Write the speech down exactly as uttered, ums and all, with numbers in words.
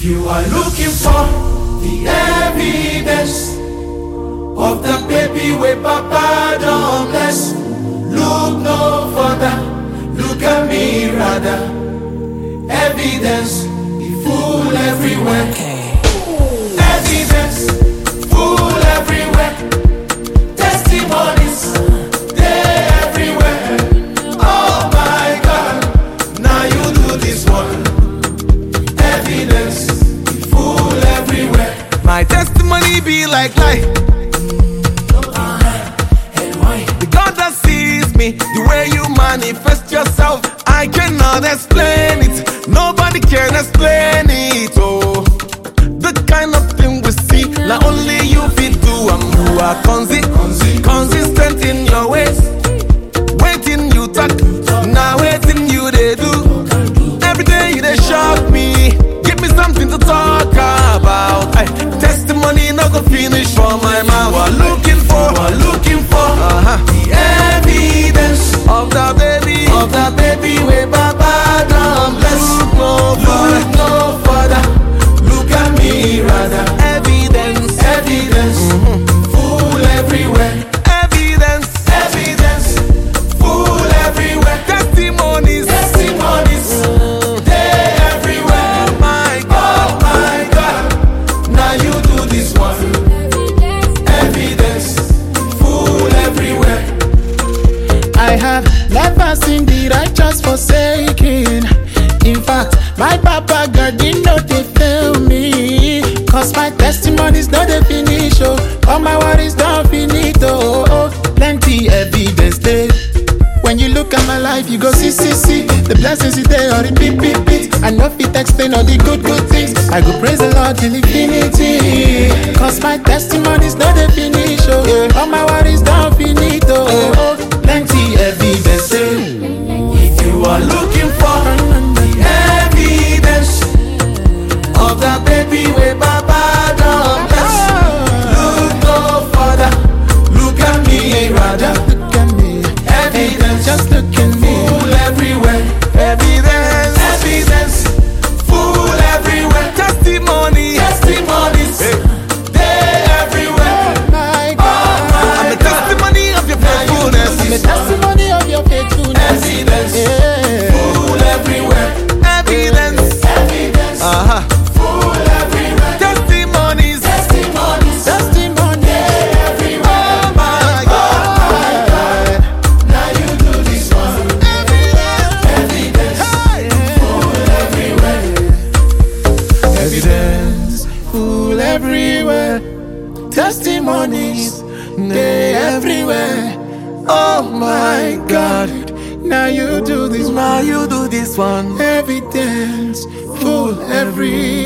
You are looking for the evidence of the baby where Papa don't bless. Look no further, look at me rather. Evidence, it full everywhere. Evidence, full everywhere. Testimonies, they everywhere. Oh my God, now you do this one. Evidence, it full everywhere. My testimony be like light. The God that sees me, the way you manifest yourself, I cannot explain it. Nobody can explain it. Oh, the kind of thing we see, not only you feel do. I'm who are consi consistent in your ways. Waiting you talk, now waiting you they do. Every day they shock me. Give me something to talk about. Ay, testimony not go finish for my mouth. We're looking for, we're looking for uh-huh. the evidence of the baby, of the baby where Baba don't bless. Look no further, Look no further, look at me rather. Evidence, Evidence, mm-hmm. full everywhere. Evidence, Evidence, full everywhere. testimonies, Testimonies, mm. they everywhere. Oh my God, Oh my God, now you do this one. Evidence, full everywhere. I have never seen the righteous forsaken. In fact, my Papa God did not they fail me. Cause my testimonies not they finish. Oh, all my worries don't finish. Oh, oh, plenty evidence there. When you look at my life, you go see, see, see. The blessings is there or the beat, beat, beat. I know fit explain all the good, good things. I go praise the Lord till infinity. Cause my testimonies not they finish. Oh, yeah. All my worries don't finish. Oh, oh, plenty evidence there. If you are looking for the evidence of the baby where Baba don't bless, look no further, look at me rather. Look at me. Evidence, Just look at me. full everywhere. evidence, Evidence, full everywhere. testimony. Testimonies, they everywhere. My Oh God. my I'm a God, testimony of your now you do faithfulness. I'm a this one. testimony of your faithfulness. Evidence, Yeah. full everywhere. Evidence, Evidence, uh-huh. full everywhere. Testimonies, Testimonies, Testimony. everywhere. oh my God. Now you do this one. Evidence, Hey. full everywhere. Evidence full everywhere. Testimonies, they everywhere. Oh my God, now you do this, Now you do this one. evidence full everywhere.